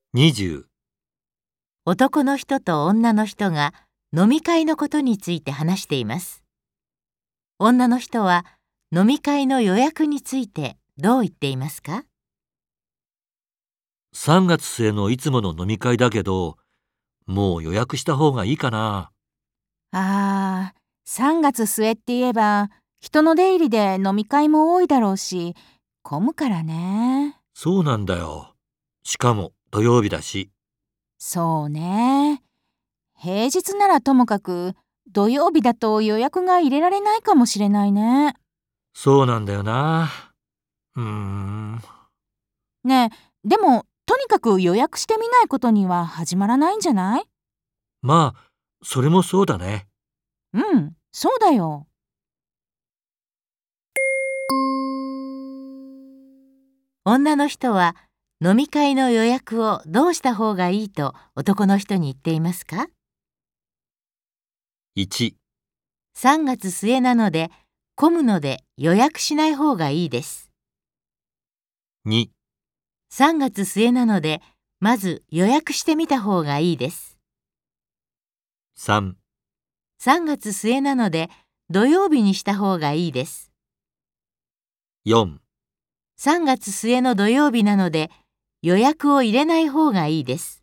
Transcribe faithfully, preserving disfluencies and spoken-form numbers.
にじゅう。 男の人と女の人が飲み会のことについて話しています。女の人は飲み会の予約についてどう言っていますか？ さんがつ末のいつもの飲み会だけど、もう予約した方がいいかな。 あー、さんがつ末って言えば、人の出入りで飲み会も多いだろうし、混むからね。 そうなんだよ。しかも土曜日だし。 そうね。平日ならともかく、土曜日だと予約が入れられないかもしれないね。 そうなんだよな。うーん。 ねえ、でも、とにかく予約してみないことには始まらないんじゃない？ まあ、それもそうだね。 うん、そうだよ。 女の人は飲み会の予約をどうした方がいいと男の人に言っていますか？ いち、 さんがつ末なので混むので予約しない方がいいです。 に、 さんがつ末なのでまず予約してみた方がいいです。 さん、 さんがつ末なので土曜日にした方がいいです。 よん、 さんがつ末の土曜日なので予約を入れない方がいいです。